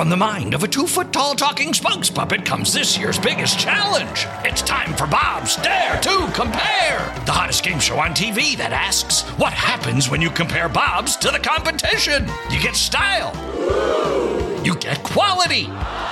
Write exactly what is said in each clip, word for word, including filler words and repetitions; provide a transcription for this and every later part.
from the mind of a two-foot-tall talking spokes puppet comes this year's biggest challenge. It's time for Bob's Dare to Compare, the hottest game show on T V that asks, what happens when you compare Bobs to the competition? You get style. You get quality.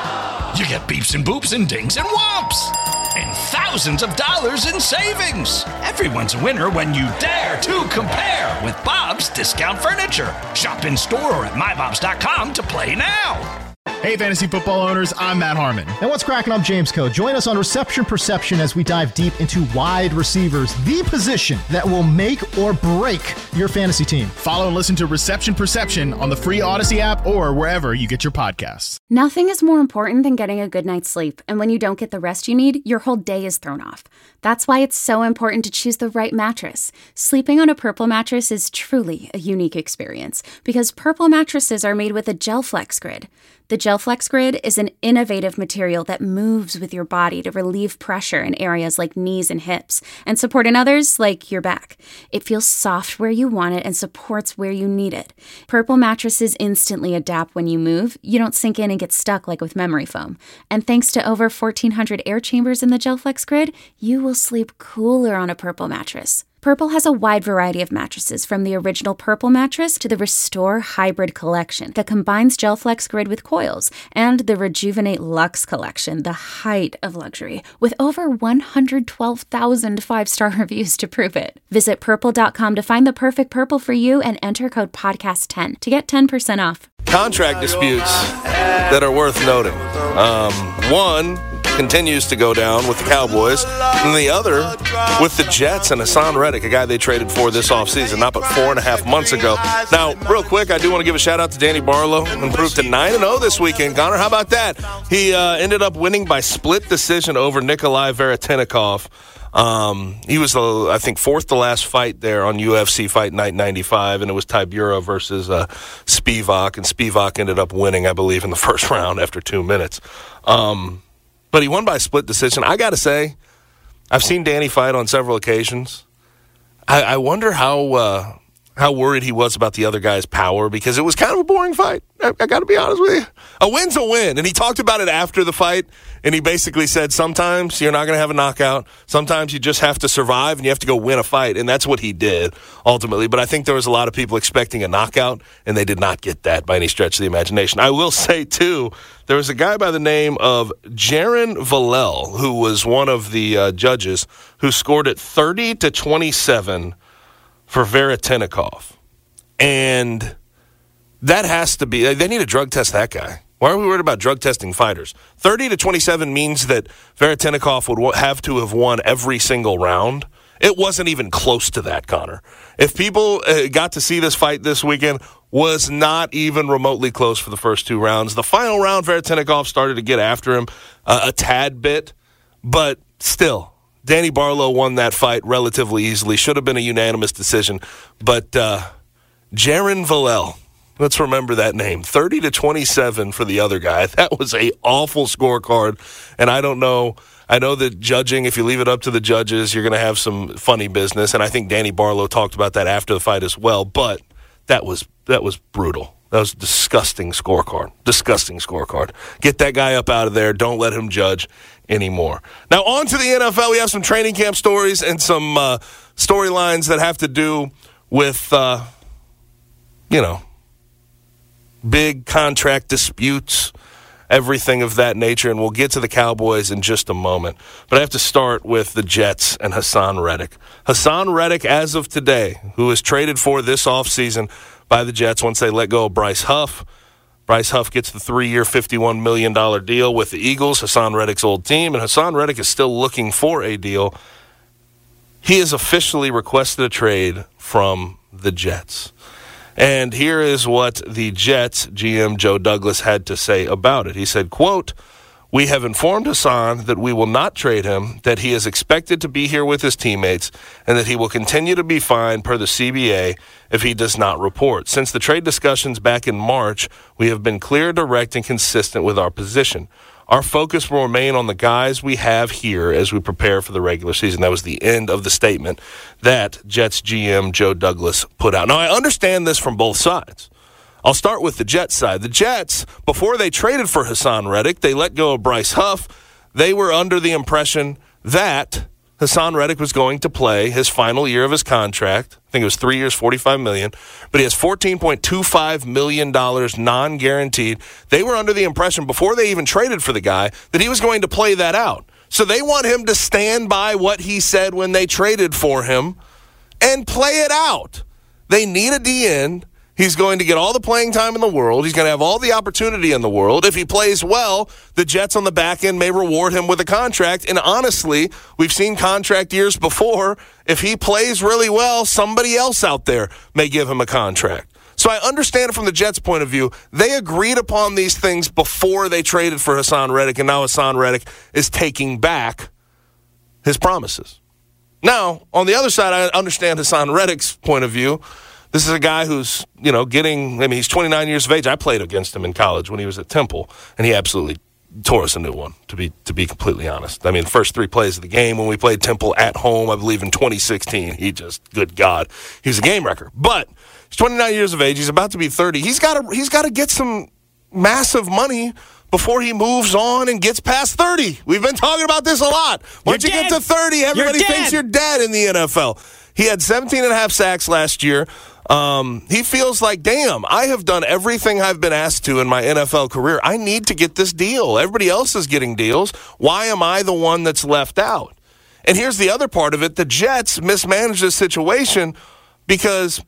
You get beeps and boops and dings and whomps. And thousands of dollars in savings. Everyone's a winner when you dare to compare with Bob's Discount Furniture. Shop in store or at my bobs dot com to play now. Hey, fantasy football owners, I'm Matt Harmon. And what's cracking? I'm James Coe. Join us on Reception Perception as we dive deep into wide receivers, the position that will make or break your fantasy team. Follow and listen to Reception Perception on the free Odyssey app or wherever you get your podcasts. Nothing is more important than getting a good night's sleep. And when you don't get the rest you need, your whole day is thrown off. That's why it's so important to choose the right mattress. Sleeping on a Purple mattress is truly a unique experience because Purple mattresses are made with a GelFlex Grid. The GelFlex Grid is an innovative material that moves with your body to relieve pressure in areas like knees and hips and support in others like your back. It feels soft where you want it and supports where you need it. Purple mattresses instantly adapt when you move. You don't sink in and get stuck like with memory foam. And thanks to over fourteen hundred air chambers in the GelFlex Grid, you will sleep cooler on a Purple mattress. Purple has a wide variety of mattresses, from the original Purple mattress to the Restore Hybrid collection that combines GelFlex Grid with coils, and the Rejuvenate Luxe collection, the height of luxury, with over one hundred twelve thousand five-star reviews to prove it. Visit purple dot com to find the perfect Purple for you and enter code podcast ten to get ten percent off. Contract disputes that are worth noting. Um, one continues to go down with the Cowboys, and the other with the Jets and Hassan Reddick, a guy they traded for this offseason, not but four and a half months ago. Now, real quick, I do want to give a shout-out to Danny Barlow, improved to nine and oh this weekend. Connor, how about that? He uh, ended up winning by split decision over Nikolai Veretennikov. Um, he was, uh, I think, fourth to last fight there on U F C Fight Night ninety-five, and it was Tybura versus uh, Spivak, and Spivak ended up winning, I believe, in the first round after two minutes. Um, but he won by split decision. I got to say, I've seen Danny fight on several occasions. I, I wonder how uh, how worried he was about the other guy's power, because it was kind of a boring fight. I, I got to be honest with you. A win's a win. And he talked about it after the fight, and he basically said sometimes you're not going to have a knockout. Sometimes you just have to survive, and you have to go win a fight. And that's what he did, ultimately. But I think there was a lot of people expecting a knockout, and they did not get that by any stretch of the imagination. I will say, too, there was a guy by the name of Jaron Vallel, who was one of the uh, judges, who scored it thirty to twenty-seven for Veretennikov. And that has to be, they need to drug test that guy. Why are we worried about drug testing fighters? thirty to twenty-seven means that Veretennikov would have to have won every single round. It wasn't even close to that, Connor. If people uh, got to see this fight this weekend, was not even remotely close for the first two rounds. The final round, Veretennikov started to get after him uh, a tad bit, but still, Danny Barlow won that fight relatively easily. Should have been a unanimous decision, but uh, Jaron Vallel, let's remember that name. thirty to twenty-seven for the other guy. That was a awful scorecard, and I don't know. I know that judging, if you leave it up to the judges, you're going to have some funny business, and I think Danny Barlow talked about that after the fight as well, but that was that was brutal. That was a disgusting scorecard. Disgusting scorecard. Get that guy up out of there. Don't let him judge anymore. Now, on to the N F L. We have some training camp stories and some uh, storylines that have to do with, uh, you know, big contract disputes, everything of that nature, and we'll get to the Cowboys in just a moment. But I have to start with the Jets and Hassan Reddick. Hassan Reddick, as of today, who was traded for this offseason by the Jets once they let go of Bryce Huff. Bryce Huff gets the three-year, fifty-one million dollars deal with the Eagles, Hassan Reddick's old team, and Hassan Reddick is still looking for a deal. He has officially requested a trade from the Jets. And here is what the Jets G M Joe Douglas had to say about it. He said, quote, "We have informed Hassan that we will not trade him, that he is expected to be here with his teammates, and that he will continue to be fined per the C B A if he does not report. Since the trade discussions back in March, we have been clear, direct, and consistent with our position. Our focus will remain on the guys we have here as we prepare for the regular season." That was the end of the statement that Jets G M Joe Douglas put out. Now, I understand this from both sides. I'll start with the Jets side. The Jets, before they traded for Hassan Reddick, they let go of Bryce Huff. They were under the impression that Hassan Reddick was going to play his final year of his contract. I think it was three years, forty-five million dollars. But he has fourteen point two five million dollars non-guaranteed. They were under the impression, before they even traded for the guy, that he was going to play that out. So they want him to stand by what he said when they traded for him and play it out. They need a D N. He's going to get all the playing time in the world. He's going to have all the opportunity in the world. If he plays well, the Jets on the back end may reward him with a contract. And honestly, we've seen contract years before. If he plays really well, somebody else out there may give him a contract. So I understand it from the Jets' point of view. They agreed upon these things before they traded for Hassan Reddick, and now Hassan Reddick is taking back his promises. Now, on the other side, I understand Hassan Reddick's point of view. This is a guy who's, you know, getting, I mean, he's twenty-nine years of age. I played against him in college when he was at Temple, and he absolutely tore us a new one, to be to be completely honest. I mean, the first three plays of the game when we played Temple at home, I believe in twenty sixteen, he just, good God, he's a game wrecker. But he's twenty-nine years of age. He's about to be thirty. He's got to he's got to get some massive money before he moves on and gets past thirty. We've been talking about this a lot. Once you get to thirty, everybody you're thinks you're dead in the N F L. He had seventeen and a half sacks last year. Um, he feels like, damn, I have done everything I've been asked to in my N F L career. I need to get this deal. Everybody else is getting deals. Why am I the one that's left out? And here's the other part of it. The Jets mismanaged this situation because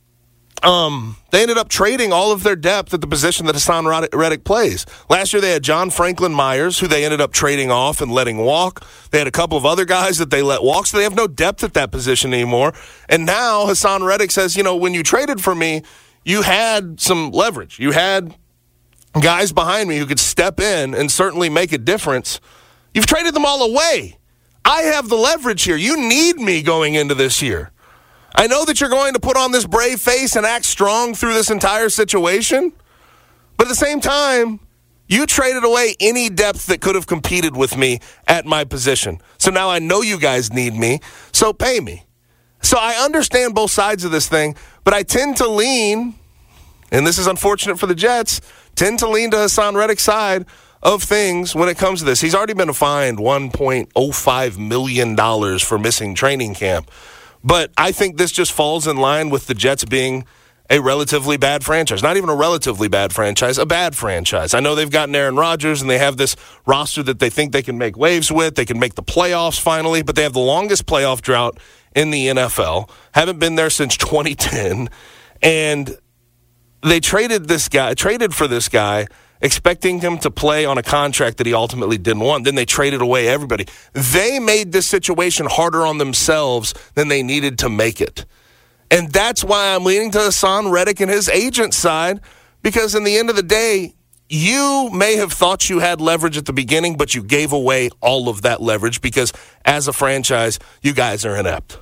um, they ended up trading all of their depth at the position that Hassan Reddick plays. Last year they had John Franklin Myers, who they ended up trading off and letting walk. They had a couple of other guys that they let walk, so they have no depth at that position anymore. And now Hassan Reddick says, you know, when you traded for me, you had some leverage. You had guys behind me who could step in and certainly make a difference. You've traded them all away. I have the leverage here. You need me going into this year. I know that you're going to put on this brave face and act strong through this entire situation, but at the same time, you traded away any depth that could have competed with me at my position. So now I know you guys need me, so pay me. So I understand both sides of this thing, but I tend to lean, and this is unfortunate for the Jets, tend to lean to Hassan Reddick's side of things when it comes to this. He's already been fined one point oh five million dollars for missing training camp. But I think this just falls in line with the Jets being a relatively bad franchise. Not even a relatively bad franchise, a bad franchise. I know they've gotten Aaron Rodgers, and they have this roster that they think they can make waves with. They can make the playoffs finally, but they have the longest playoff drought in the N F L. Haven't been there since twenty ten. And they traded this guy, traded for this guy, expecting him to play on a contract that he ultimately didn't want. Then they traded away everybody. They made this situation harder on themselves than they needed to make it. And that's why I'm leaning to Hassan Reddick and his agent side, because in the end of the day, you may have thought you had leverage at the beginning, but you gave away all of that leverage because as a franchise, you guys are inept.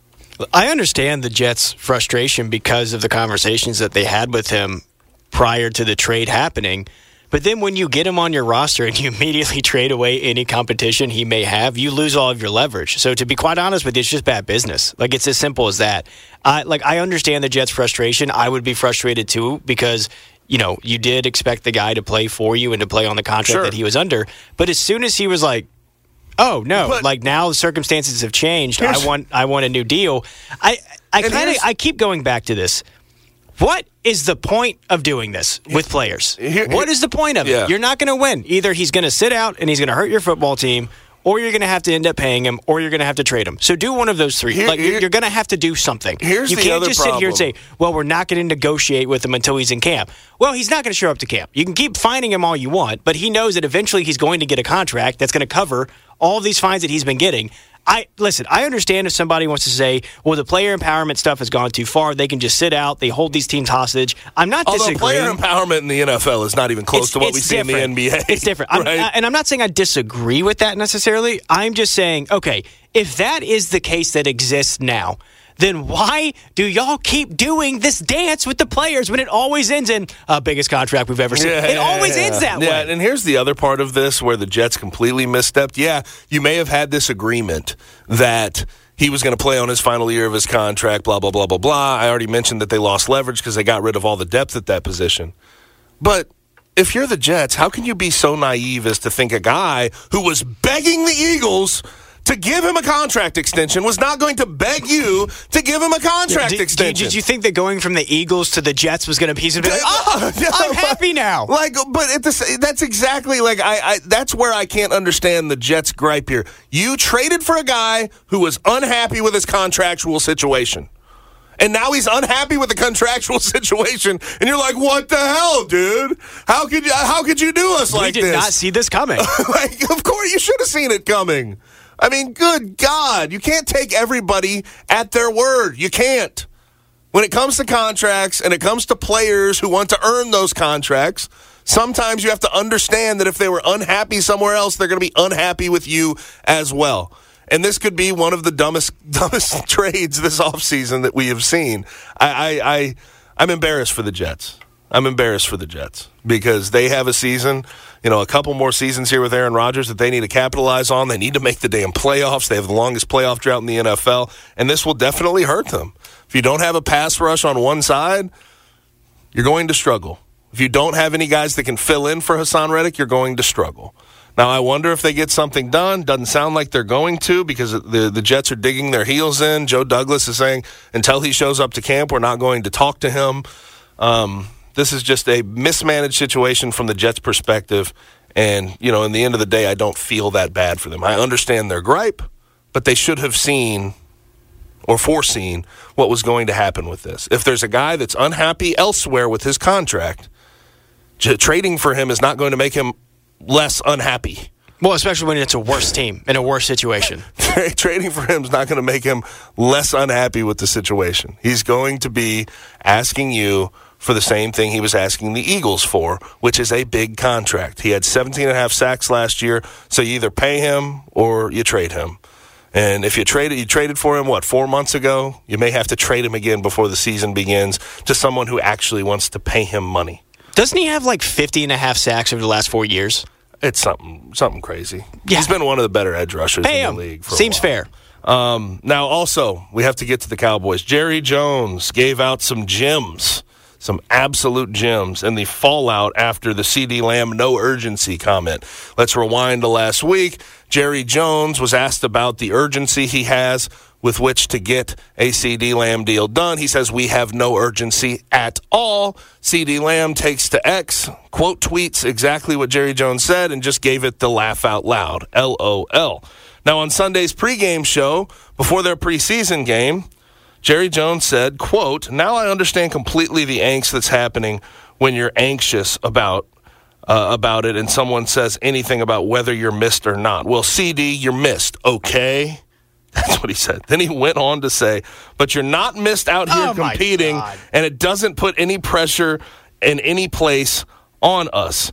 I understand the Jets' frustration because of the conversations that they had with him prior to the trade happening. But then when you get him on your roster and you immediately trade away any competition he may have, you lose all of your leverage. So to be quite honest with you, it's just bad business. Like, it's as simple as that. I like I understand the Jets' frustration. I would be frustrated too because, you know, you did expect the guy to play for you and to play on the contract Sure. that he was under. But as soon as he was like, oh no, but, like now the circumstances have changed. I want I want a new deal. I I kind of I keep going back to this. What is the point of doing this with players? Here, what is the point of yeah. it? You're not going to win. Either he's going to sit out and he's going to hurt your football team, or you're going to have to end up paying him, or you're going to have to trade him. So do one of those three. Here, like here, you're going to have to do something. Here's you the can't other just problem. sit here and say, well, we're not going to negotiate with him until he's in camp. Well, he's not going to show up to camp. You can keep fining him all you want, but he knows that eventually he's going to get a contract that's going to cover all of these fines that he's been getting. I listen, I understand if somebody wants to say, well, the player empowerment stuff has gone too far. They can just sit out. They hold these teams hostage. I'm not Although disagreeing. player empowerment in the N F L is not even close it's, to what it's we see different. in the N B A. It's different. I'm, Right? I, and I'm not saying I disagree with that necessarily. I'm just saying, okay, if that is the case that exists now, then why do y'all keep doing this dance with the players when it always ends in uh, biggest contract we've ever seen? Yeah, it always yeah, ends that yeah, way. and here's the other part of this where the Jets completely misstepped. Yeah, you may have had this agreement that he was going to play on his final year of his contract, blah, blah, blah, blah, blah. I already mentioned that they lost leverage because they got rid of all the depth at that position. But if you're the Jets, how can you be so naive as to think a guy who was begging the Eagles to give him a contract extension was not going to beg you to give him a contract did, extension? Did, did you think that going from the Eagles to the Jets was going to piece of it? Like, oh, no, I'm happy now. Like, but at the, that's exactly like I, I. That's where I can't understand the Jets' gripe here. You traded for a guy who was unhappy with his contractual situation. And now he's unhappy with the contractual situation, and you're like, "What the hell, dude? How could you? How could you do us like this?" We did not see this coming. Like, of course, you should have seen it coming. I mean, good God, you can't take everybody at their word. You can't. When it comes to contracts and it comes to players who want to earn those contracts, sometimes you have to understand that if they were unhappy somewhere else, they're going to be unhappy with you as well. And this could be one of the dumbest dumbest trades this offseason that we have seen. I, I, I, I'm embarrassed for the Jets. I'm embarrassed for the Jets because they have a season, you know, a couple more seasons here with Aaron Rodgers that they need to capitalize on. They need to make the damn playoffs. They have the longest playoff drought in the N F L, and this will definitely hurt them. If you don't have a pass rush on one side, you're going to struggle. If you don't have any guys that can fill in for Hassan Reddick, you're going to struggle. Now, I wonder if they get something done. Doesn't sound like they're going to because the, the Jets are digging their heels in. Joe Douglas is saying until he shows up to camp, we're not going to talk to him. Um, this is just a mismanaged situation from the Jets' perspective. And, you know, in the end of the day, I don't feel that bad for them. I understand their gripe, but they should have seen or foreseen what was going to happen with this. If there's a guy that's unhappy elsewhere with his contract, j- trading for him is not going to make him less unhappy. Well, especially when it's a worse team in a worse situation. Trading for him is not going to make him less unhappy with the situation. He's going to be asking you for the same thing he was asking the Eagles for, which is a big contract. He had seventeen and a half sacks last year, so you either pay him or you trade him. And if you traded, you traded for him, what, four months ago? You may have to trade him again before the season begins to someone who actually wants to pay him money. Doesn't he have like fifty and a half sacks over the last four years? It's something something crazy. Yeah. He's been one of the better edge rushers Pay in him. the league for Seems a while. fair. Um, now, also, we have to get to the Cowboys. Jerry Jones gave out some gems, some absolute gems, in the fallout after the CeeDee Lamb no urgency comment. Let's rewind to last week. Jerry Jones was asked about the urgency he has with which to get a CeeDee Lamb deal done. He says, we have no urgency at all. CeeDee Lamb takes to X, quote tweets exactly what Jerry Jones said, and just gave it the laugh out loud, L O L. Now, on Sunday's pregame show, before their preseason game, Jerry Jones said, quote, now I understand completely the angst that's happening when you're anxious about uh, about it and someone says anything about whether you're missed or not. Well, C D, you're missed, okay? That's what he said. Then he went on to say, but you're not missed out here Oh, my competing, God. and it doesn't put any pressure in any place on us.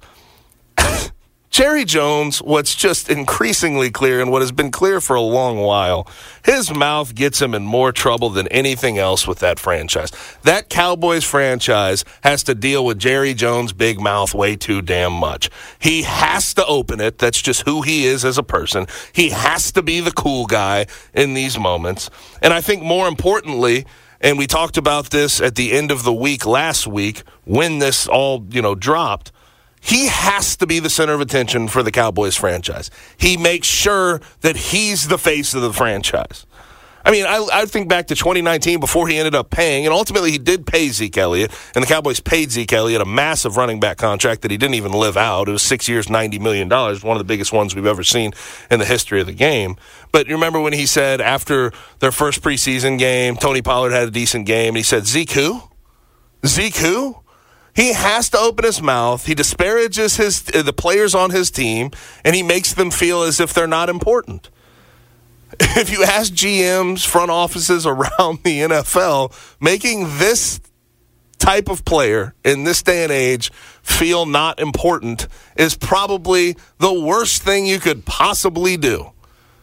Jerry Jones, what's just increasingly clear and what has been clear for a long while, his mouth gets him in more trouble than anything else with that franchise. That Cowboys franchise has to deal with Jerry Jones' big mouth way too damn much. He has to open it. That's just who he is as a person. He has to be the cool guy in these moments. And I think more importantly, and we talked about this at the end of the week last week when this all, you know, dropped, he has to be the center of attention for the Cowboys franchise. He makes sure that he's the face of the franchise. I mean, I, I think back to twenty nineteen before he ended up paying, and ultimately he did pay Zeke Elliott, and the Cowboys paid Zeke Elliott a massive running back contract that he didn't even live out. It was six years, ninety million dollars, one of the biggest ones we've ever seen in the history of the game. But you remember when he said after their first preseason game, Tony Pollard had a decent game, and he said, Zeke who? Zeke who? He has to open his mouth. He disparages his the players on his team, and he makes them feel as if they're not important. If you ask G Ms, front offices around the N F L, making this type of player in this day and age feel not important is probably the worst thing you could possibly do.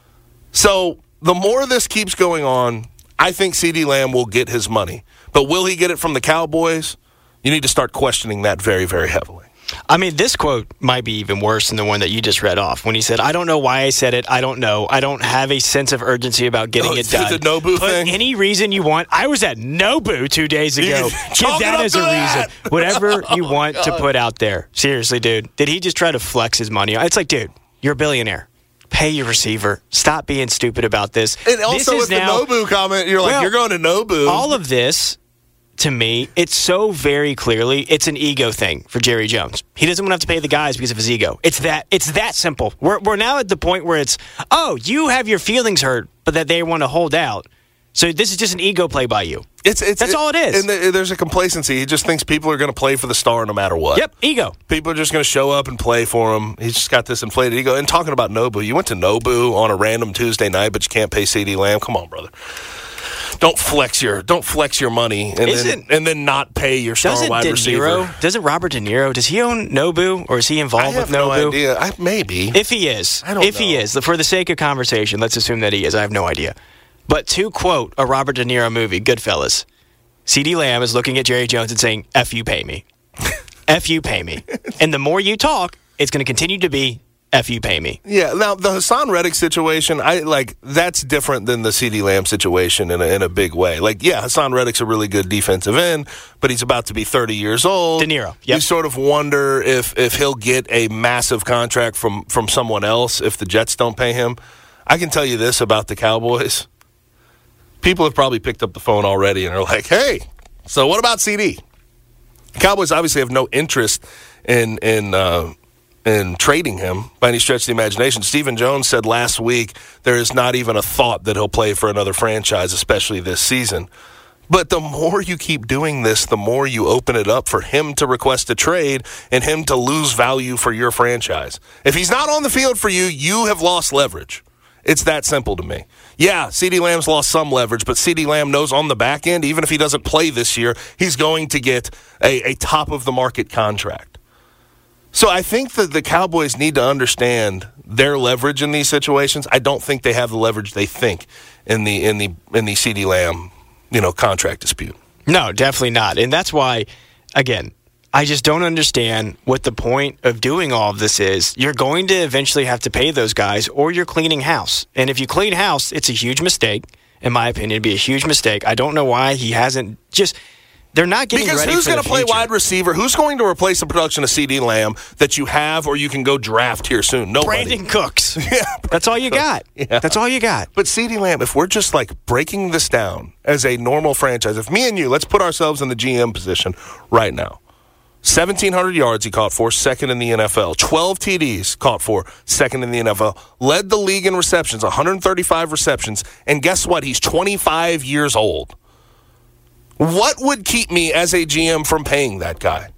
So the more this keeps going on, I think CeeDee Lamb will get his money. But will he get it from the Cowboys? You need to start questioning that very, very heavily. I mean, this quote might be even worse than the one that you just read off when he said, I don't know why I said it. I don't know. I don't have a sense of urgency about getting oh, it done. The Nobu Put thing? Any reason you want. I was at Nobu two days ago. Give that as a that. reason. Whatever you want oh, to put out there. Seriously, dude. Did he just try to flex his money? It's like, dude, you're a billionaire. Pay your receiver. Stop being stupid about this. And also this with the now, Nobu comment, you're like, well, you're going to Nobu. All of this, to me, it's so very clearly, it's an ego thing for Jerry Jones. He doesn't want to have to pay the guys because of his ego. It's that it's that simple. We're we're now at the point where it's, oh, you have your feelings hurt, but that they want to hold out. So this is just an ego play by you. It's, it's That's it, all it is. And the, there's a complacency. He just thinks people are going to play for the star no matter what. Yep, ego. People are just going to show up and play for him. He's just got this inflated ego. And talking about Nobu, you went to Nobu on a random Tuesday night, but you can't pay CeeDee Lamb. Come on, brother. Don't flex your don't flex your money and then and then not pay your star doesn't wide De receiver. Niro, doesn't Robert De Niro? Does he own Nobu or is he involved I have with Nobu? no idea. I, maybe if he is, I don't if know. he is, for the sake of conversation, let's assume that he is. I have no idea. But to quote a Robert De Niro movie, Goodfellas, CeeDee Lamb is looking at Jerry Jones and saying, "F you, pay me, F you, pay me," and the more you talk, it's going to continue to be. F you, pay me. Yeah, now the Hassan Reddick situation, I like that's different than the CeeDee Lamb situation in a, in a big way. Like, yeah, Hassan Reddick's a really good defensive end, but he's about to be thirty years old. De Niro, yep. You sort of wonder if if he'll get a massive contract from from someone else if the Jets don't pay him. I can tell you this about the Cowboys. People have probably picked up the phone already and are like, "Hey, so what about C D?" The Cowboys obviously have no interest in in. Uh, in trading him by any stretch of the imagination. Stephen Jones said last week there is not even a thought that he'll play for another franchise, especially this season. But the more you keep doing this, the more you open it up for him to request a trade and him to lose value for your franchise. If he's not on the field for you, you have lost leverage. It's that simple to me. Yeah, CeeDee Lamb's lost some leverage, but CeeDee Lamb knows on the back end, even if he doesn't play this year, he's going to get a, a top-of-the-market contract. So I think that the Cowboys need to understand their leverage in these situations. I don't think they have the leverage they think in the in the in the CeeDee Lamb, you know, contract dispute. No, definitely not. And that's why, again, I just don't understand what the point of doing all of this is. You're going to eventually have to pay those guys or you're cleaning house. And if you clean house, it's a huge mistake. In my opinion, it'd be a huge mistake. I don't know why he hasn't just... They're not getting because ready who's for going the to play future. wide receiver? Who's going to replace the production of CeeDee Lamb that you have or you can go draft here soon? Nobody. Brandon Cooks. Yeah, that's all you got. Yeah. That's all you got. But CeeDee Lamb, if we're just like breaking this down as a normal franchise, if me and you, let's put ourselves in the G M position right now. seventeen hundred yards he caught for, second in the N F L. twelve T Ds caught for, second in the N F L. Led the league in receptions, one hundred thirty-five receptions. And guess what? He's twenty-five years old. What would keep me as a G M from paying that guy?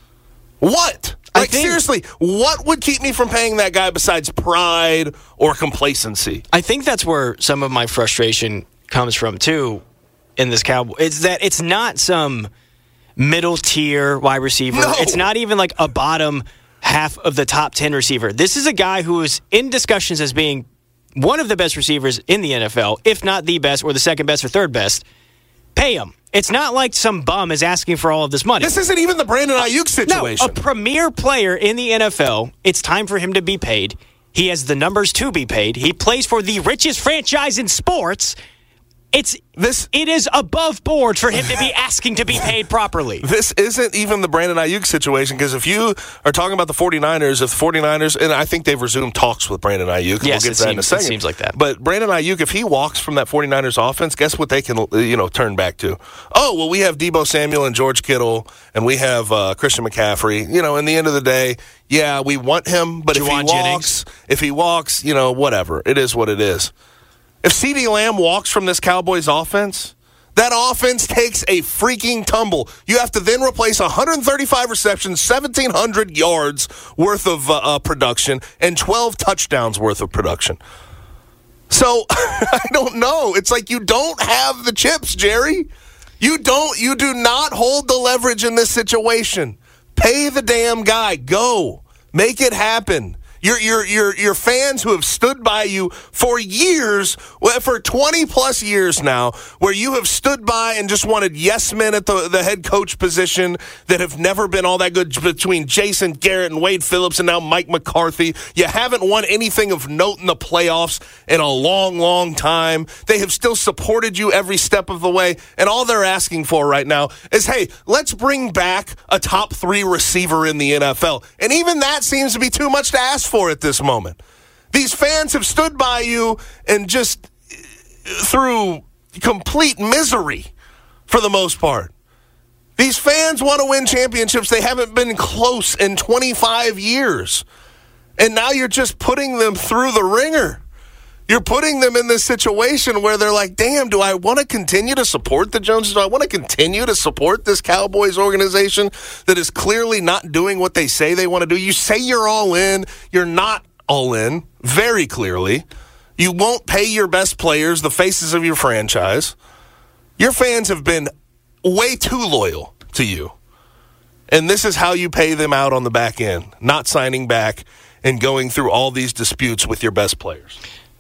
What? Like, think, seriously, what would keep me from paying that guy besides pride or complacency? I think that's where some of my frustration comes from, too, in this Cowboy. It's that it's not some middle tier wide receiver. No. It's not even like a bottom half of the top ten receiver. This is a guy who is in discussions as being one of the best receivers in the N F L, if not the best or the second best or third best. Pay him. It's not like some bum is asking for all of this money. This isn't even the Brandon Ayuk situation. No, a premier player in the N F L, it's time for him to be paid. He has the numbers to be paid. He plays for the richest franchise in sports. It's this. It is above board for him to be asking to be paid properly. This isn't even the Brandon Ayuk situation, because if you are talking about the 49ers, if the 49ers, and I think they've resumed talks with Brandon Ayuk. Yes, we'll get it to that seems, in a second. It seems like that. But Brandon Ayuk, if he walks from that 49ers offense, guess what they can, you know, turn back to? Oh, well, we have Deebo Samuel and George Kittle, and we have uh, Christian McCaffrey. You know, in the end of the day, yeah, we want him, but if he walks, Jennings. if he walks, you know, whatever. It is what it is. If CeeDee Lamb walks from this Cowboys offense, that offense takes a freaking tumble. You have to then replace one hundred thirty-five receptions, seventeen hundred yards worth of uh, uh, production, and twelve touchdowns worth of production. So, I don't know. It's like you don't have the chips, Jerry. You don't. You do not hold the leverage in this situation. Pay the damn guy. Go. Make it happen. Your, your, your, your fans who have stood by you for years, for twenty plus years now, where you have stood by and just wanted yes men at the, the head coach position that have never been all that good between Jason Garrett and Wade Phillips and now Mike McCarthy. You haven't won anything of note in the playoffs in a long, long time. They have still supported you every step of the way, and all they're asking for right now is, hey, let's bring back a top three receiver in the N F L. And even that seems to be too much to ask for at this moment. These fans have stood by you and just through complete misery for the most part. These fans want to win championships. They haven't been close in twenty-five years. And now you're just putting them through the ringer. You're putting them in this situation where they're like, damn, do I want to continue to support the Joneses? Do I want to continue to support this Cowboys organization that is clearly not doing what they say they want to do? You say you're all in. You're not all in, very clearly. You won't pay your best players, the faces of your franchise. Your fans have been way too loyal to you. And this is how you pay them out on the back end, not signing back and going through all these disputes with your best players.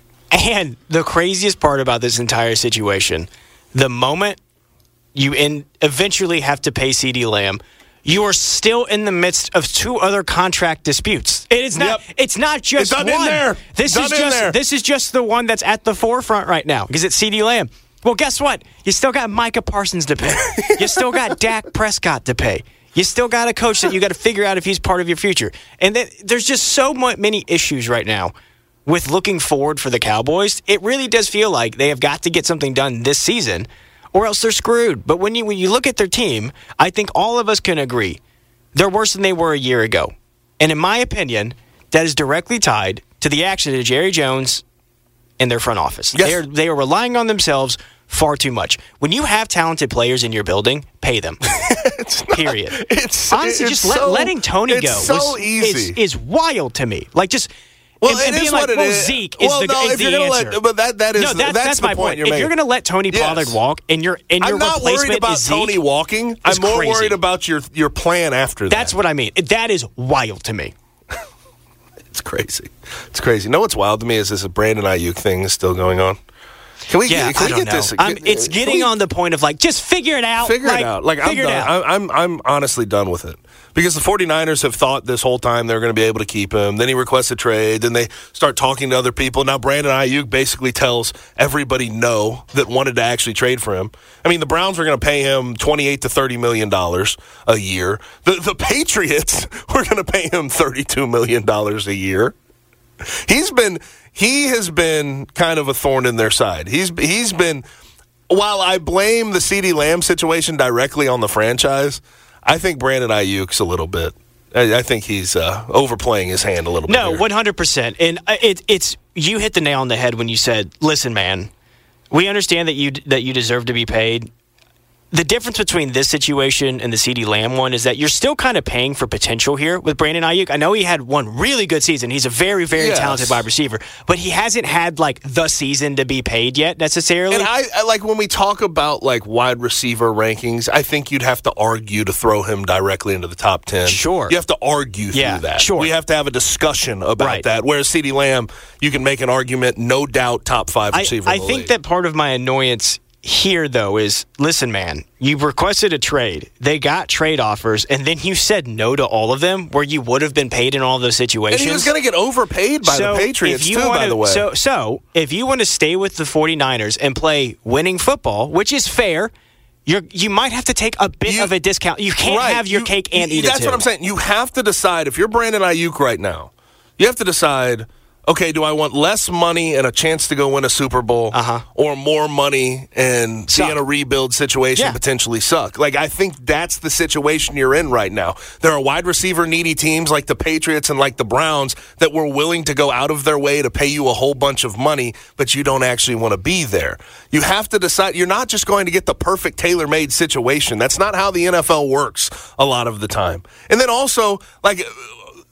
And the craziest part about this entire situation, the moment you in eventually have to pay CeeDee Lamb, you are still in the midst of two other contract disputes. It is not. Yep. It's not just it's one. In there. This it's is just. there. This is just the one that's at the forefront right now because it's CeeDee Lamb. Well, guess what? You still got Micah Parsons to pay. You still got Dak Prescott to pay. You still got a coach that you got to figure out if he's part of your future. And then, there's just so many issues right now with looking forward for the Cowboys. It really does feel like they have got to get something done this season, or else they're screwed. But when you when you look at their team, I think all of us can agree they're worse than they were a year ago. And in my opinion, that is directly tied to the action of Jerry Jones and their front office. Yes. They are they are relying on themselves far too much. When you have talented players in your building, pay them. It's not, Period. It's, Honestly, it's just let, so, letting Tony it's go so was, easy. Is, is wild to me. Like, just... Well, and, it and is being what like, it well, is. Zeke is well, the, no, is if the you're gonna answer. let, but that that is no, that's, that's, that's the my point. point. You're if making. you're going to let Tony yes. Pollard walk, and your and your I'm not replacement worried about is Zeke, Tony walking. I'm more crazy. worried about your your plan after that. That's what I mean. That is wild to me. It's crazy. It's crazy. No, what's wild to me is this Brandon Ayuk thing is still going on. Can we, yeah, can I we don't get know. this? I'm, Get, it's getting we, on the point of, like, just figure it out. Figure like, it out. Like, I'm figure done. it out. I'm, I'm honestly done with it. Because the 49ers have thought this whole time they're going to be able to keep him. Then he requests a trade. Then they start talking to other people. Now Brandon Ayuk basically tells everybody no that wanted to actually trade for him. I mean, the Browns are going to pay him twenty-eight to thirty million dollars a year. The, the Patriots were going to pay him thirty-two million dollars a year. He's been he has been kind of a thorn in their side. He's he's been while I blame the CeeDee Lamb situation directly on the franchise, I think Brandon Ayuk's a little bit I, I think he's uh, overplaying his hand a little bit. No, here. one hundred percent. And it, it's you hit the nail on the head when you said, "Listen, man, we understand that you that you deserve to be paid." The difference between this situation and the CeeDee Lamb one is that you're still kind of paying for potential here with Brandon Ayuk. I know he had one really good season. He's a very, very yes. talented wide receiver, but he hasn't had like the season to be paid yet necessarily. And I, I like when we talk about like wide receiver rankings, I think you'd have to argue to throw him directly into the top ten. Sure. You have to argue yeah, through that. Sure. We have to have a discussion about right. that. Whereas CeeDee Lamb, you can make an argument, no doubt, top five receiver. I, I in the think league. that part of my annoyance here, though, is, listen, man, you requested a trade. They got trade offers, and then you said no to all of them where you would have been paid in all those situations. And he was going to get overpaid by so the Patriots, too, wanna, by the way. So, so if you want to stay with the 49ers and play winning football, which is fair, you're, you might have to take a bit you, of a discount. You can't right, have your you, cake and you, eat it, That's too. what I'm saying. You have to decide, if you're Brandon Ayuk right now, you have to decide, okay, do I want less money and a chance to go win a Super Bowl, uh-huh. or more money and Suck. be in a rebuild situation, yeah. potentially suck? Like, I think that's the situation you're in right now. There are wide receiver needy teams like the Patriots and like the Browns that were willing to go out of their way to pay you a whole bunch of money, but you don't actually want to be there. You have to decide. You're not just going to get the perfect tailor-made situation. That's not how the N F L works a lot of the time. And then also, like,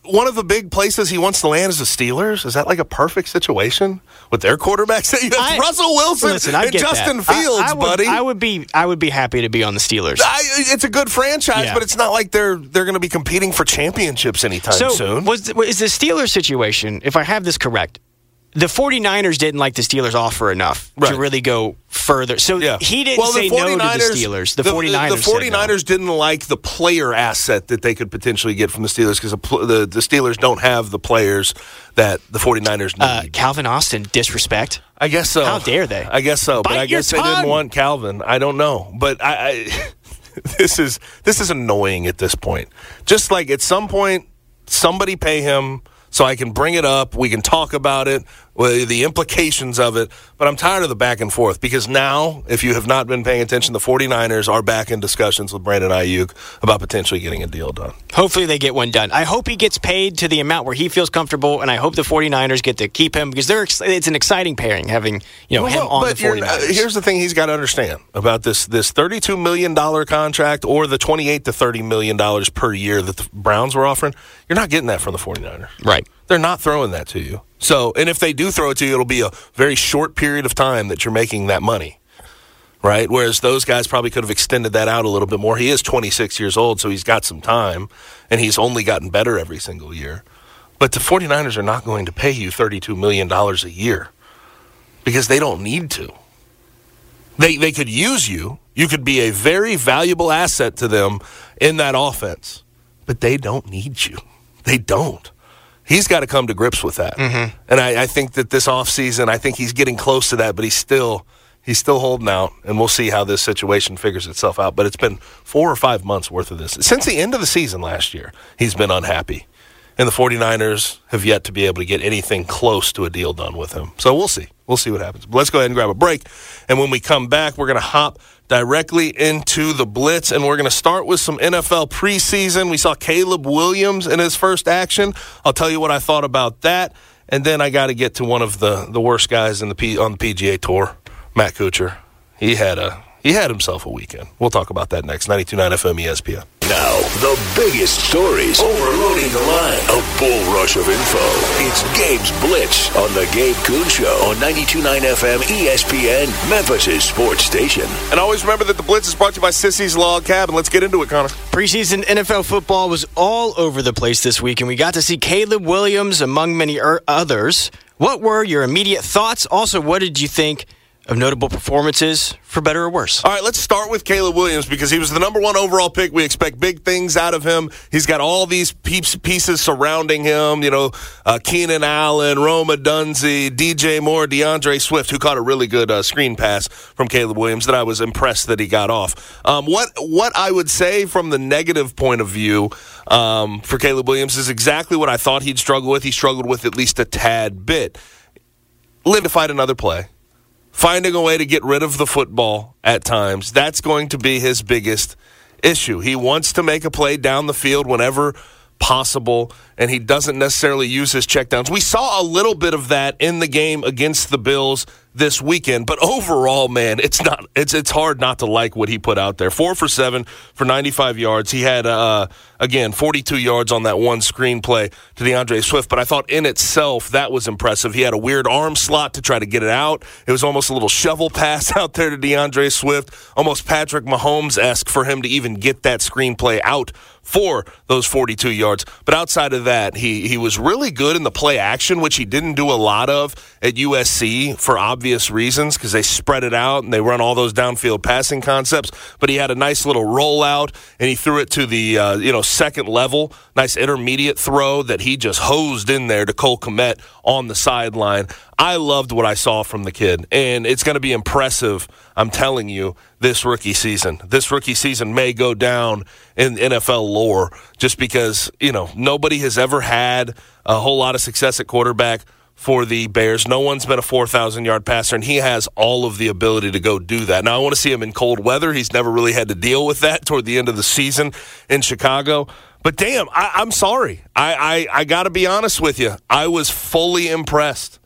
one of the big places he wants to land is the Steelers. Is that like a perfect situation with their quarterbacks? You have I, Russell Wilson listen, I and get Justin that. Fields, I, I would, buddy. I would be, I would be happy to be on the Steelers. I, it's a good franchise, yeah. but it's not like they're they're going to be competing for championships anytime so soon. Was is the Steelers situation? If I have this correct, the 49ers didn't like the Steelers offer enough right. to really go further. So yeah. he didn't well, say no to the Steelers. The, the 49ers The, the 49ers no. didn't like the player asset that they could potentially get from the Steelers because the, the, the Steelers don't have the players that the 49ers need. Uh, Calvin Austin, disrespect. I guess so. How dare they? I guess so. Bite but I guess your they tongue. didn't want Calvin. I don't know. But I, I this is this is annoying at this point. Just like at some point, somebody pay him so I can bring it up. We can talk about it, the implications of it. But I'm tired of the back and forth because now, if you have not been paying attention, the 49ers are back in discussions with Brandon Ayuk about potentially getting a deal done. Hopefully they get one done. I hope he gets paid to the amount where he feels comfortable, and I hope the 49ers get to keep him because they're it's an exciting pairing having you know well, him on but the 49ers. Uh, here's the thing he's got to understand about this this thirty-two million dollars contract or the twenty-eight to thirty million dollars per year that the Browns were offering. You're not getting that from the 49ers. Right. They're not throwing that to you. So, and if they do throw it to you, it'll be a very short period of time that you're making that money, right? Whereas those guys probably could have extended that out a little bit more. He is twenty-six years old, so he's got some time, and he's only gotten better every single year. But the 49ers are not going to pay you thirty-two million dollars a year because they don't need to. They they could use you. You could be a very valuable asset to them in that offense, but they don't need you. They don't. He's got to come to grips with that. Mm-hmm. And I, I think that this offseason, I think he's getting close to that, but he's still he's still holding out, and we'll see how this situation figures itself out. But it's been four or five months worth of this. Since the end of the season last year, he's been unhappy. And the 49ers have yet to be able to get anything close to a deal done with him. So we'll see. We'll see what happens. But let's go ahead and grab a break. And when we come back, we're going to hop directly into the Blitz, and we're going to start with some N F L preseason. We saw Caleb Williams in his first action. I'll tell you what I thought about that. And then I got to get to one of the, the worst guys in the P, on the P G A Tour, Matt Kuchar. He had a he had himself a weekend. We'll talk about that next. ninety-two point nine F M E S P N. Now, the biggest stories overloading the line. A bull rush of info. It's Gabe's Blitz on the Gabe Kuhn Show on ninety-two point nine F M E S P N, Memphis' sports station. And always remember that the Blitz is brought to you by Sissy's Log Cabin. Let's get into it, Connor. Preseason N F L football was all over the place this week, and we got to see Caleb Williams among many er- others. What were your immediate thoughts? Also, what did you think of notable performances, for better or worse? All right, let's start with Caleb Williams because he was the number one overall pick. We expect big things out of him. He's got all these pieces surrounding him, you know, uh, Keenan Allen, Roma Dunze, D J Moore, DeAndre Swift, who caught a really good uh, screen pass from Caleb Williams that I was impressed that he got off. Um, what, what I would say from the negative point of view um, for Caleb Williams is exactly what I thought he'd struggle with. He struggled with at least a tad bit. Live to fight another play. Finding a way to get rid of the football at times, that's going to be his biggest issue. He wants to make a play down the field whenever possible, and he doesn't necessarily use his checkdowns. We saw a little bit of that in the game against the Bills this weekend, but overall, man, it's not it's it's hard not to like what he put out there. Four for seven for ninety-five yards. He had uh, again forty-two yards on that one screen play to DeAndre Swift, but I thought in itself that was impressive. He had a weird arm slot to try to get it out. It was almost a little shovel pass out there to DeAndre Swift, almost Patrick Mahomes-esque for him to even get that screen play out for those forty-two yards. But outside of that, he he was really good in the play action, which he didn't do a lot of at U S C for obvious reasons because they spread it out and they run all those downfield passing concepts. But he had a nice little rollout, and he threw it to the uh, you know second level, nice intermediate throw that he just hosed in there to Cole Kmet on the sideline. I loved what I saw from the kid, and it's going to be impressive, I'm telling you, this rookie season. This rookie season may go down in N F L lore just because, you know, nobody has ever had a whole lot of success at quarterback for the Bears. No one's been a four thousand yard passer, and he has all of the ability to go do that. Now, I want to see him in cold weather. He's never really had to deal with that toward the end of the season in Chicago. But, damn, I, I'm sorry. I, I, I got to be honest with you. I was fully impressed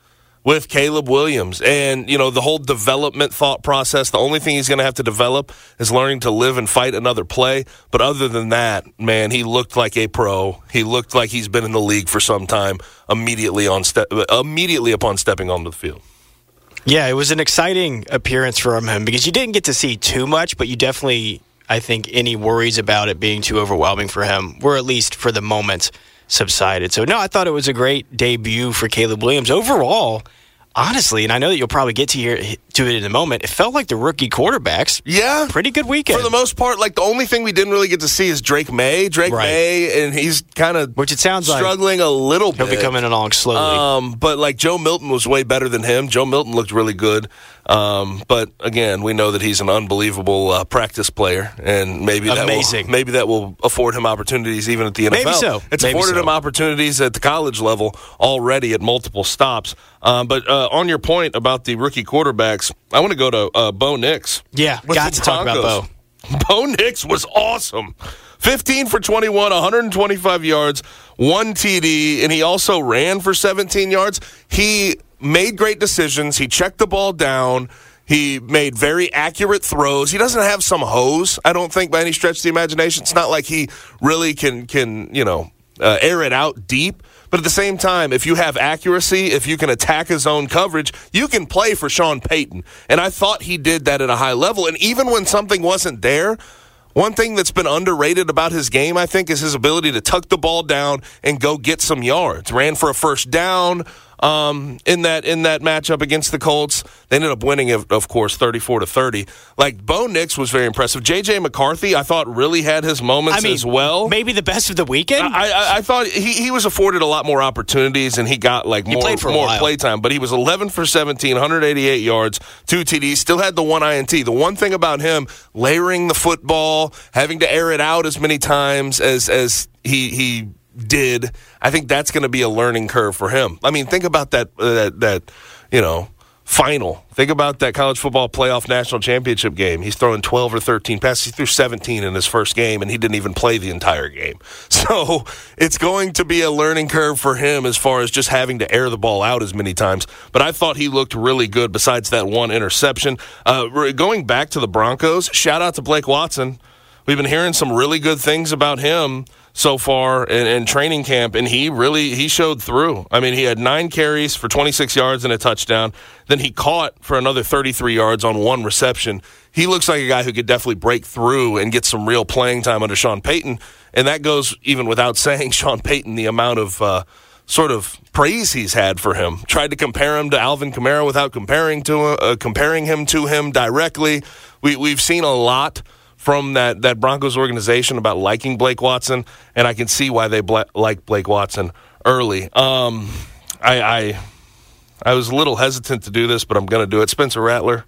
with Caleb Williams. And, you know, the whole development thought process, the only thing he's going to have to develop is learning to live and fight another play. But other than that, man, he looked like a pro. He looked like he's been in the league for some time immediately on ste- immediately upon stepping onto the field. Yeah, it was an exciting appearance from him because you didn't get to see too much, but you definitely, I think, any worries about it being too overwhelming for him were, at least for the moment, subsided. So, no, I thought it was a great debut for Caleb Williams. Overall, honestly, and I know that you'll probably get to hear to it in a moment, it felt like the rookie quarterbacks. Yeah. Pretty good weekend. For the most part, like the only thing we didn't really get to see is Drake May. Drake Right. May, and he's kind of Which it sounds like struggling a little he'll bit. be coming along slowly. Um, but like Joe Milton was way better than him. Joe Milton looked really good. Um, but again, we know that he's an unbelievable uh, practice player, and maybe that Amazing. will, maybe that will afford him opportunities even at the N F L. Maybe so. It's Maybe afforded so. him opportunities at the college level already at multiple stops. Um, but uh, on your point about the rookie quarterbacks, I want to go to uh, Bo Nix. Yeah, with got the to talk about Broncos. Bo. Bo Nix was awesome. fifteen for twenty-one, one hundred twenty-five yards, one T D, and he also ran for seventeen yards. He made great decisions. He checked the ball down. He made very accurate throws. He doesn't have some hose, I don't think, by any stretch of the imagination. It's not like he really can, can you know, uh, air it out deep. But at the same time, if you have accuracy, if you can attack his own coverage, you can play for Sean Payton. And I thought he did that at a high level. And even when something wasn't there, one thing that's been underrated about his game, I think, is his ability to tuck the ball down and go get some yards. Ran for a first down um, in that in that matchup against the Colts. They ended up winning, of, of course, thirty-four to thirty. Like, Bo Nix was very impressive. J J. McCarthy, I thought, really had his moments I mean, as well. Maybe the best of the weekend. I, I, I thought he, he was afforded a lot more opportunities, and he got like more, played for a more while. play time. But he was eleven for seventeen, one hundred eighty-eight yards, two T Ds, still had the one I N T. The one thing about him, layering the football, having to air it out as many times as as he he did, I think that's going to be a learning curve for him. I mean, think about that uh, that that you know. Final. Think about that college football playoff national championship game. He's throwing twelve or thirteen passes. He threw seventeen in his first game, and he didn't even play the entire game. So it's going to be a learning curve for him as far as just having to air the ball out as many times. But I thought he looked really good besides that one interception. Uh, going back to the Broncos, shout out to Blake Watson. We've been hearing some really good things about him so far in, in training camp, and he really he showed through. I mean, he had nine carries for twenty-six yards and a touchdown. Then he caught for another thirty-three yards on one reception. He looks like a guy who could definitely break through and get some real playing time under Sean Payton, and that goes even without saying Sean Payton, the amount of uh, sort of praise he's had for him. Tried to compare him to Alvin Kamara without comparing to uh, comparing him to him directly. We we've seen a lot from that, that Broncos organization about liking Blake Watson, and I can see why they bla- like Blake Watson early. Um, I, I I was a little hesitant to do this, but I'm going to do it. Spencer Rattler,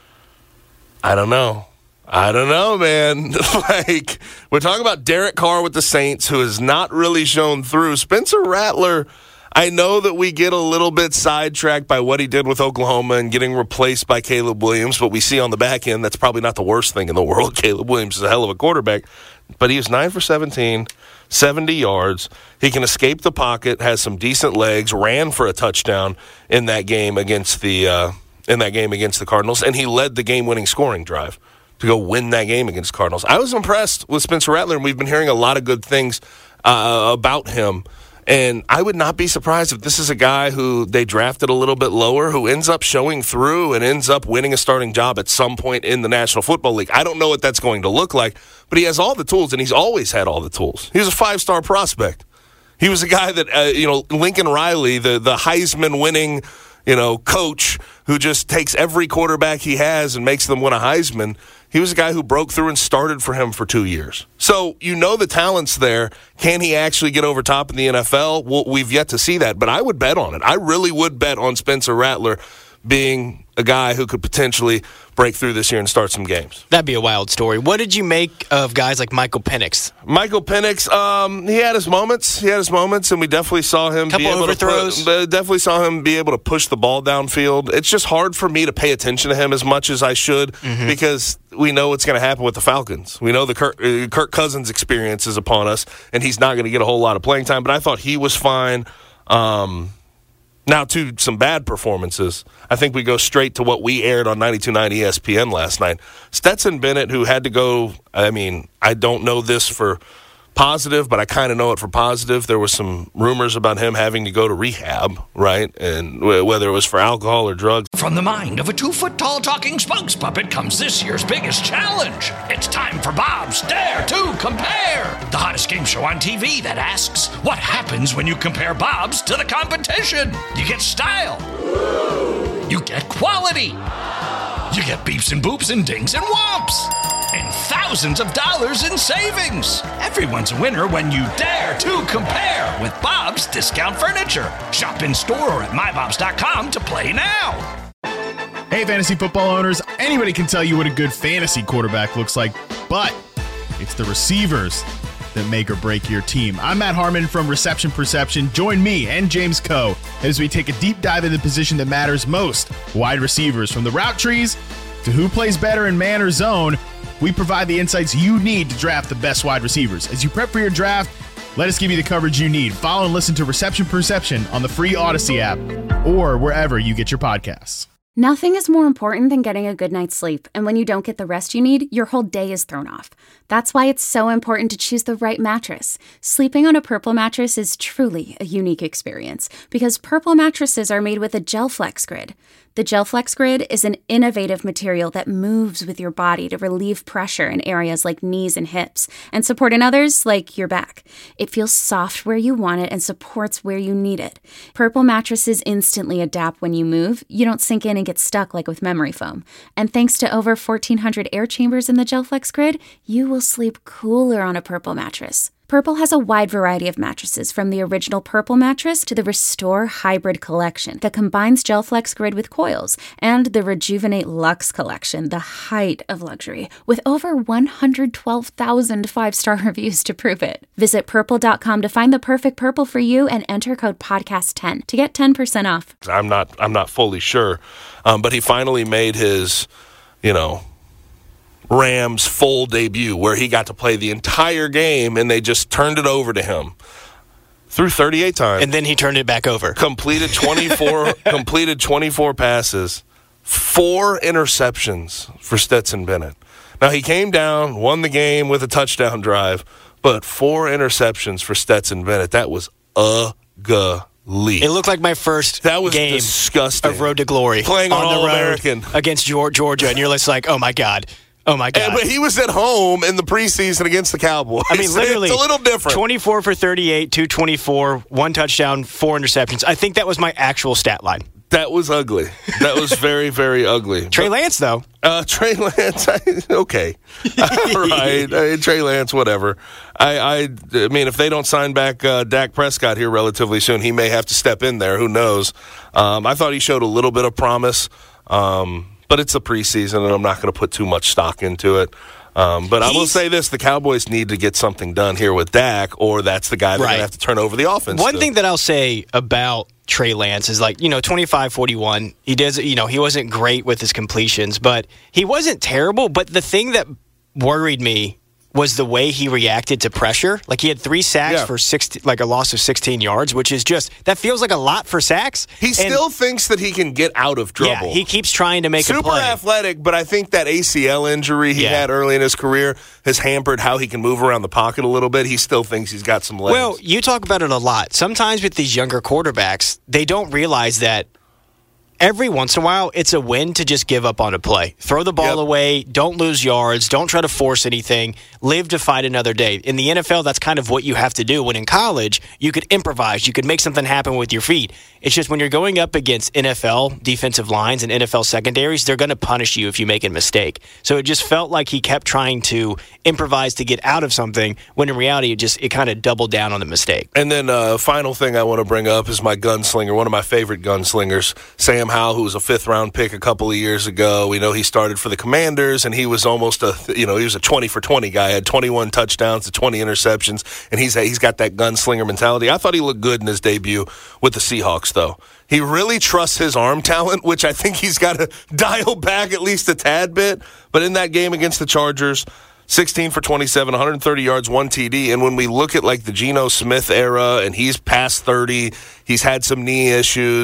I don't know. I don't know, man. Like, we're talking about Derek Carr with the Saints, who has not really shown through. Spencer Rattler, I know that we get a little bit sidetracked by what he did with Oklahoma and getting replaced by Caleb Williams, but we see on the back end that's probably not the worst thing in the world. Caleb Williams is a hell of a quarterback, but he was nine for seventeen, seventy yards. He can escape the pocket, has some decent legs, ran for a touchdown in that game against the uh, in that game against the Cardinals, and he led the game-winning scoring drive to go win that game against the Cardinals. I was impressed with Spencer Rattler, and we've been hearing a lot of good things uh, about him. And I would not be surprised if this is a guy who they drafted a little bit lower, who ends up showing through and ends up winning a starting job at some point in the National Football League. I don't know what that's going to look like, but he has all the tools, and he's always had all the tools. He was a five-star prospect. He was a guy that, uh, you know, Lincoln Riley, the, the Heisman-winning, you know, coach who just takes every quarterback he has and makes them win a Heisman. He was a guy who broke through and started for him for two years. So you know the talent's there. Can he actually get over top in the N F L? Well, we've yet to see that, but I would bet on it. I really would bet on Spencer Rattler being a guy who could potentially break through this year and start some games. That'd be a wild story. What did you make of guys like Michael Penix? Michael Penix, um, he had his moments. He had his moments, and we definitely saw him Couple be able overthrows. to put, definitely saw him be able to push the ball downfield. It's just hard for me to pay attention to him as much as I should mm-hmm. because we know what's going to happen with the Falcons. We know the Kirk, uh, Kirk Cousins experience is upon us, and he's not going to get a whole lot of playing time. But I thought he was fine. Um, Now, to some bad performances, I think we go straight to what we aired on ninety-two point nine E S P N last night. Stetson Bennett, who had to go, I mean, I don't know this for positive, but I kind of know it for positive. There was some rumors about him having to go to rehab, right? And w- whether it was for alcohol or drugs. From the mind of a two-foot-tall talking spokes puppet comes this year's biggest challenge. It's time for Bob's Dare to Compare, the hottest game show on T V that asks, what happens when you compare Bob's to the competition? You get style. You get quality. You get beeps and boops and dings and whomps. And thousands of dollars in savings. Everyone's a winner when you dare to compare with Bob's Discount Furniture. Shop in store or at my bobs dot com to play now. Hey, fantasy football owners, anybody can tell you what a good fantasy quarterback looks like, but it's the receivers that make or break your team. I'm Matt Harmon from Reception Perception. Join me and James Coe as we take a deep dive into the position that matters most, wide receivers. From the route trees to who plays better in man or zone, we provide the insights you need to draft the best wide receivers. As you prep for your draft, let us give you the coverage you need. Follow and listen to Reception Perception on the free Odyssey app or wherever you get your podcasts. Nothing is more important than getting a good night's sleep, and when you don't get the rest you need, your whole day is thrown off. That's why it's so important to choose the right mattress. Sleeping on a Purple mattress is truly a unique experience because Purple mattresses are made with a GelFlex Grid. The GelFlex Grid is an innovative material that moves with your body to relieve pressure in areas like knees and hips and support in others like your back. It feels soft where you want it and supports where you need it. Purple mattresses instantly adapt when you move. You don't sink in and get stuck like with memory foam. And thanks to over fourteen hundred air chambers in the GelFlex Grid, you will sleep cooler on a Purple mattress. Purple has a wide variety of mattresses, from the original Purple mattress to the Restore Hybrid collection that combines GelFlex Grid with coils, and the Rejuvenate Luxe collection, the height of luxury, with over one hundred twelve thousand five-star reviews to prove it. Visit purple dot com to find the perfect Purple for you and enter code podcast ten to get ten percent off. I'm not I'm not fully sure, um, but he finally made his, you know, Rams full debut where he got to play the entire game and they just turned it over to him. Threw thirty-eight times. And then he turned it back over. Completed twenty-four completed twenty-four passes. Four interceptions for Stetson Bennett. Now he came down, won the game with a touchdown drive, but four interceptions for Stetson Bennett. That was ugly. It looked like my first that was game disgusting. of Road to Glory. Playing on, on the All-American against Georgia, and you're just like, oh my God. Oh, my God. And, but he was at home in the preseason against the Cowboys. I mean, literally. It's a little different. twenty-four for thirty-eight, two twenty-four, one touchdown, four interceptions. I think that was my actual stat line. That was ugly. That was very, very ugly. Trey but, Lance, though. Uh, Trey Lance, I, okay. right. Uh, Trey Lance, whatever. I, I I mean, if they don't sign back uh, Dak Prescott here relatively soon, he may have to step in there. Who knows? Um, I thought he showed a little bit of promise. Um But it's a preseason, and I'm not going to put too much stock into it. Um, but He's, I will say this, the Cowboys need to get something done here with Dak, or that's the guy they're right. going to have to turn over the offense One to. thing that I'll say about Trey Lance is, like, you know, twenty-five forty-one, he does, you know, he wasn't great with his completions, but he wasn't terrible. But the thing that worried me was the way he reacted to pressure. Like, he had three sacks yeah. for sixty, like a loss of sixteen yards, which is just, that feels like a lot for sacks. He and, still thinks that he can get out of trouble. Yeah, he keeps trying to make Super a play. Super athletic, but I think that A C L injury he yeah. had early in his career has hampered how he can move around the pocket a little bit. He still thinks he's got some legs. Well, you talk about it a lot. Sometimes with these younger quarterbacks, they don't realize that every once in a while, it's a win to just give up on a play. Throw the ball yep. away. Don't lose yards. Don't try to force anything. Live to fight another day. In the N F L, that's kind of what you have to do. When in college, you could improvise. You could make something happen with your feet. It's just when you're going up against N F L defensive lines and N F L secondaries, they're going to punish you if you make a mistake. So it just felt like he kept trying to improvise to get out of something, when in reality, it just it kind of doubled down on the mistake. And then uh, final thing I want to bring up is my gunslinger, one of my favorite gunslingers, Sam Howell, who was a fifth-round pick a couple of years ago. We know he started for the Commanders, and he was almost a, you know, he was a twenty for twenty guy. Had twenty-one touchdowns to twenty interceptions, and he's he's got that gunslinger mentality. I thought he looked good in his debut with the Seahawks, though. He really trusts his arm talent, which I think he's got to dial back at least a tad bit. But in that game against the Chargers, sixteen for twenty-seven, one hundred thirty yards, one T D. And when we look at like the Geno Smith era, and he's past thirty, he's had some knee issues.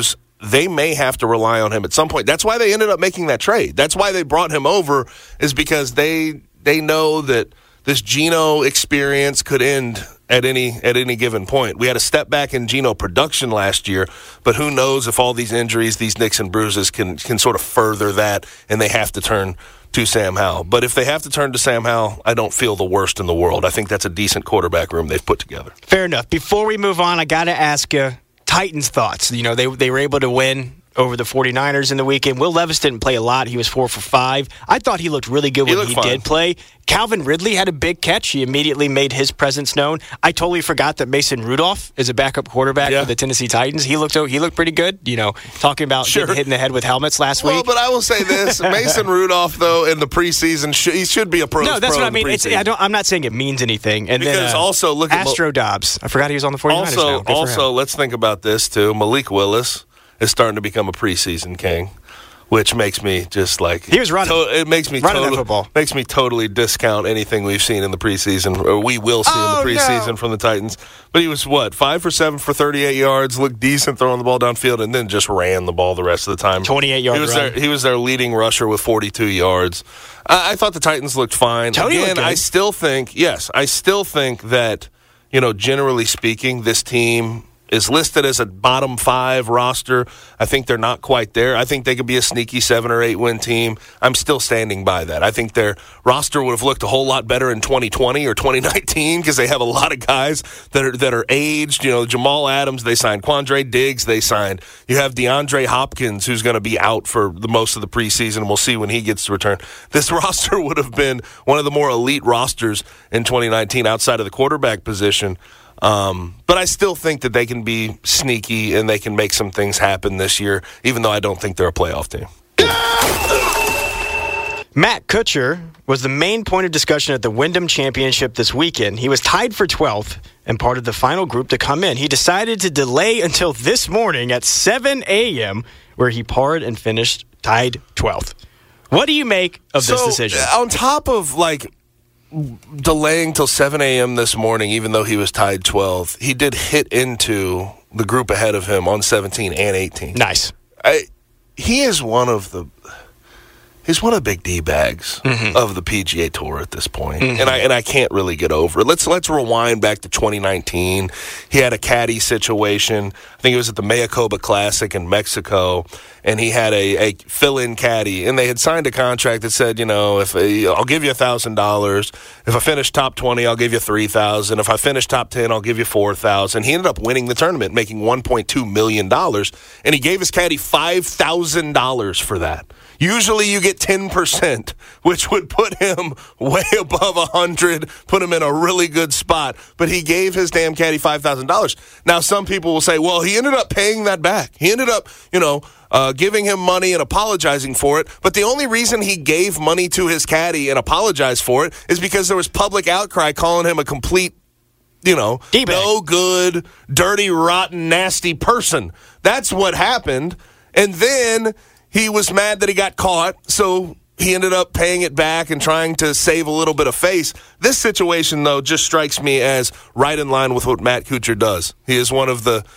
they may have to rely on him at some point. That's why they ended up making that trade. That's why they brought him over, is because they they know that this Geno experience could end at any at any given point. We had a step back in Geno production last year, but who knows if all these injuries, these nicks and bruises can can sort of further that, and they have to turn to Sam Howell. But if they have to turn to Sam Howell, I don't feel the worst in the world. I think that's a decent quarterback room they've put together. Fair enough. Before we move on, I got to ask you, Titans thoughts. You know, they they were able to win over the 49ers in the weekend. Will Levis didn't play a lot. He was four for five. I thought he looked really good he when he fine. did play. Calvin Ridley had a big catch. He immediately made his presence known. I totally forgot that Mason Rudolph is a backup quarterback yeah. for the Tennessee Titans. He looked he looked pretty good. You know, talking about sure. getting hit in the head with helmets last well, week. Well, but I will say this. Mason Rudolph, though, in the preseason, sh- he should be a pro. No, that's pro what I mean. It's, I don't, I'm not saying it means anything. And because then, uh, also, look at Astro Dobbs. I forgot he was on the 49ers Also, now. Good for also him. let's think about this, too. Malik Willis is starting to become a preseason king, which makes me just like he was running. To- it makes me running totally, that football. makes me totally discount anything we've seen in the preseason, or we will see Oh, in the preseason no. from the Titans. But he was what five for seven for thirty-eight yards, looked decent throwing the ball downfield, and then just ran the ball the rest of the time. twenty-eight yard He was run. their he was their leading rusher with forty-two yards. I, I thought the Titans looked fine. Tony Again, looked good. I still think yes, I still think that you know generally speaking, this team is listed as a bottom five roster. I think they're not quite there. I think they could be a sneaky seven or eight win team. I'm still standing by that. I think their roster would have looked a whole lot better in twenty twenty or twenty nineteen because they have a lot of guys that are that are aged. You know, Jamal Adams, they signed Quandre Diggs, they signed. You have DeAndre Hopkins, who's going to be out for the most of the preseason. We'll see when he gets to return. This roster would have been one of the more elite rosters in twenty nineteen outside of the quarterback position. Um, but I still think that they can be sneaky and they can make some things happen this year, even though I don't think they're a playoff team. Matt Kutcher was the main point of discussion at the Wyndham Championship this weekend. He was tied for twelfth and part of the final group to come in. He decided to delay until this morning at seven a.m., where he parred and finished tied twelfth. What do you make of so, this decision? On top of, like, delaying till seven a.m. this morning, even though he was tied twelfth, he did hit into the group ahead of him on seventeen and eighteen. Nice. I, he is one of the he's one of the big D bags mm-hmm. of the P G A Tour at this point. Mm-hmm. and I and I can't really get over it. Let's let's rewind back to twenty nineteen. He had a caddy situation. I think it was at the Mayakoba Classic in Mexico, and he had a, a fill-in caddy, and they had signed a contract that said, you know, if I, I'll give you a thousand dollars. If I finish top twenty, I'll give you three thousand. If I finish top ten, I'll give you four thousand. He ended up winning the tournament, making one point two million dollars, and he gave his caddy five thousand dollars for that. Usually you get ten percent, which would put him way above one hundred, put him in a really good spot. But he gave his damn caddy five thousand dollars. Now, some people will say, well, he ended up paying that back. He ended up, you know, uh, giving him money and apologizing for it. But the only reason he gave money to his caddy and apologized for it is because there was public outcry calling him a complete, you know, D-bag. no good, dirty, rotten, nasty person. That's what happened. And then he was mad that he got caught, so he ended up paying it back and trying to save a little bit of face. This situation, though, just strikes me as right in line with what Matt Kuchar does. He is one of the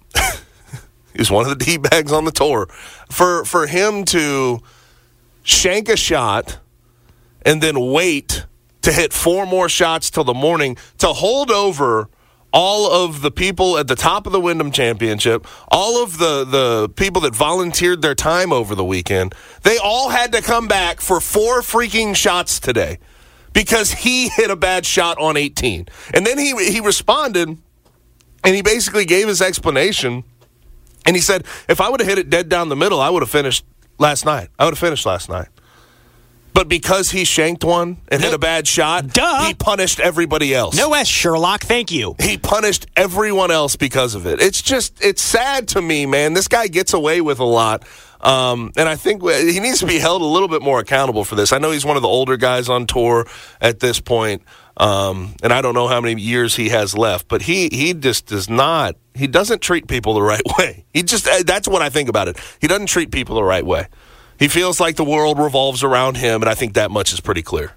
he's one of the D-bags on the tour. For for him to shank a shot and then wait to hit four more shots till the morning, to hold over all of the people at the top of the Wyndham Championship, all of the, the people that volunteered their time over the weekend, they all had to come back for four freaking shots today because he hit a bad shot on eighteen. And then he he responded, and he basically gave his explanation, and he said, if I would have hit it dead down the middle, I would have finished last night. I would have finished last night. But because he shanked one and hit a bad shot, Duh. he punished everybody else. No S, Sherlock. Thank you. He punished everyone else because of it. It's just, it's sad to me, man. This guy gets away with a lot. Um, and I think he needs to be held a little bit more accountable for this. I know he's one of the older guys on tour at this point, um, and I don't know how many years he has left, but he, he just does not, he doesn't treat people the right way. He just, that's what I think about it. He doesn't treat people the right way. He feels like the world revolves around him, and I think that much is pretty clear.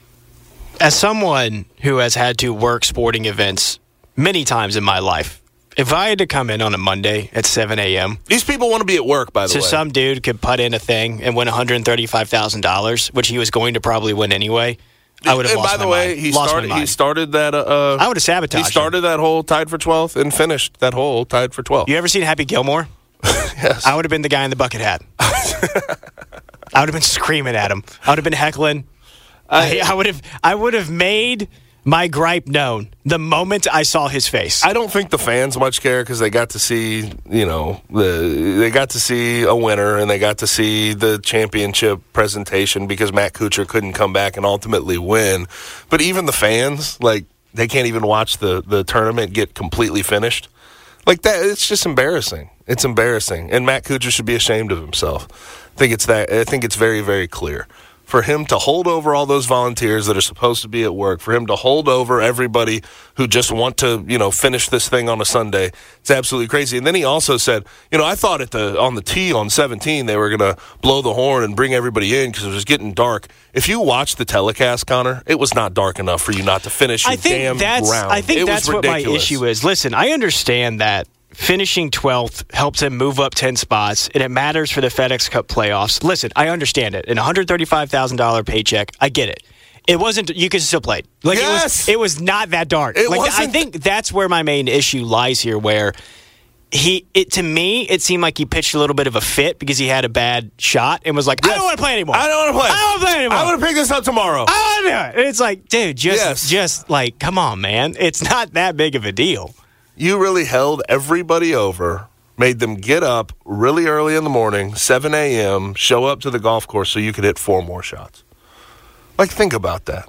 As someone who has had to work sporting events many times in my life, If I had to come in on a Monday at seven a.m. These people want to be at work, by the so way. So some dude could put in a thing and win one hundred thirty-five thousand dollars, which he was going to probably win anyway. I would have and lost by the my way, mind. he lost started. my mind. He started that. Uh, I would have sabotaged. He started him. that hole tied for twelfth and finished that hole tied for twelfth. You ever seen Happy Gilmore? Yes. I would have been the guy in the bucket hat. I would have been screaming at him. I would have been heckling. I, I would have. I would have made my gripe known the moment I saw his face. I don't think the fans much care because they got to see, you know, the they got to see a winner and they got to see the championship presentation because Matt Kuchar couldn't come back and ultimately win. But even the fans, like, they can't even watch the, the tournament get completely finished. Like that, it's just embarrassing. It's embarrassing, and Matt Kuchar should be ashamed of himself. I think it's that. I think it's very, very clear. For him to hold over all those volunteers that are supposed to be at work, for him to hold over everybody who just want to, you know, finish this thing on a Sunday, it's absolutely crazy. And then he also said, you know, I thought at the on the tee on seventeen they were going to blow the horn and bring everybody in because it was getting dark. If you watch the telecast, Connor, it was not dark enough for you not to finish your I think damn that's, round. I think it that's was what my ridiculous. issue is. Listen, I understand that finishing twelfth helps him move up ten spots, and it matters for the FedEx Cup playoffs. Listen, I understand it. An one hundred thirty-five thousand dollars paycheck, I get it. It wasn't, you could still play. Like, yes! it was, it was not that dark. It like, wasn't. I think that's where my main issue lies here, where he, it to me, it seemed like he pitched a little bit of a fit because he had a bad shot and was like, Yes. I don't want to play anymore. I don't want to play. I don't want to play anymore. I want to pick this up tomorrow. I want to do it. And it's like, dude, just, Yes. just like, come on, man. It's not that big of a deal. You really held everybody over, made them get up really early in the morning, seven a.m., show up to the golf course so you could hit four more shots. Like, think about that.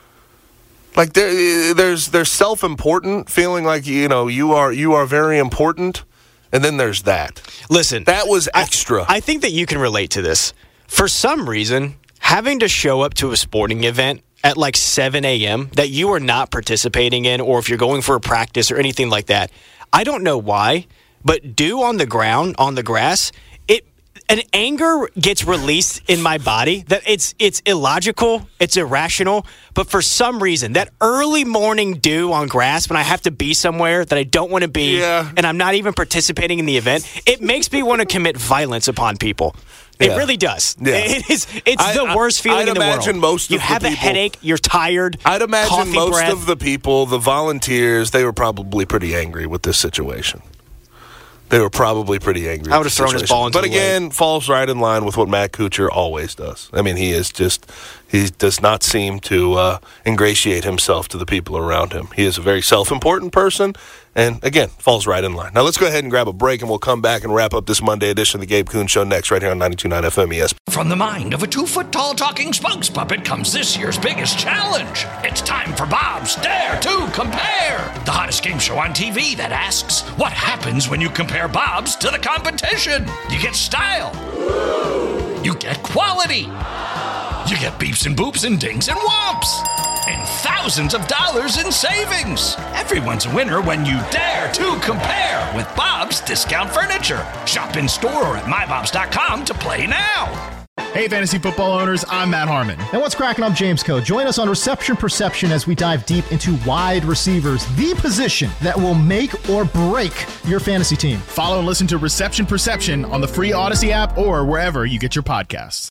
Like, there, there's there's self-important, feeling like, you know, you are you are very important, and then there's that. Listen, That was extra. I, I think that you can relate to this. For some reason, having to show up to a sporting event at like seven a.m. that you are not participating in, or if you're going for a practice or anything like that, I don't know why, but dew on the ground, on the grass, it an anger gets released in my body that it's it's illogical, it's irrational, but for some reason, that early morning dew on grass when I have to be somewhere that I don't want to be, Yeah. and I'm not even participating in the event, it makes me want to commit violence upon people. It Yeah. really does. Yeah. It is. It's I- the worst I- feeling I'd in the world. imagine most you of the have a people- headache. You're tired. I'd imagine coffee most breath. of the people, the volunteers, they were probably pretty angry with this situation. They were probably pretty angry. I with would have the thrown his situation. ball into But the again, falls right in line with what Matt Kuchar always does. I mean, he is just, he does not seem to uh, ingratiate himself to the people around him. He is a very self-important person, and again, falls right in line. Now, let's go ahead and grab a break, and we'll come back and wrap up this Monday edition of the Gabe Kuhn Show next, right here on ninety-two point nine F M E S P N. From the mind of a two-foot-tall talking spokes puppet comes this year's biggest challenge. It's time for Bob's Dare to Compare, the hottest game show on T V that asks, what happens when you compare Bob's to the competition? You get style. You get quality. You get beeps and boops and dings and whomps. And thousands of dollars in savings. Everyone's a winner when you dare to compare with Bob's Discount Furniture. Shop in store or at my bobs dot com to play now. Hey, fantasy football owners, I'm Matt Harmon. And what's cracking? I'm James Coe. Join us on Reception Perception as we dive deep into wide receivers, the position that will make or break your fantasy team. Follow and listen to Reception Perception on the free Odyssey app or wherever you get your podcasts.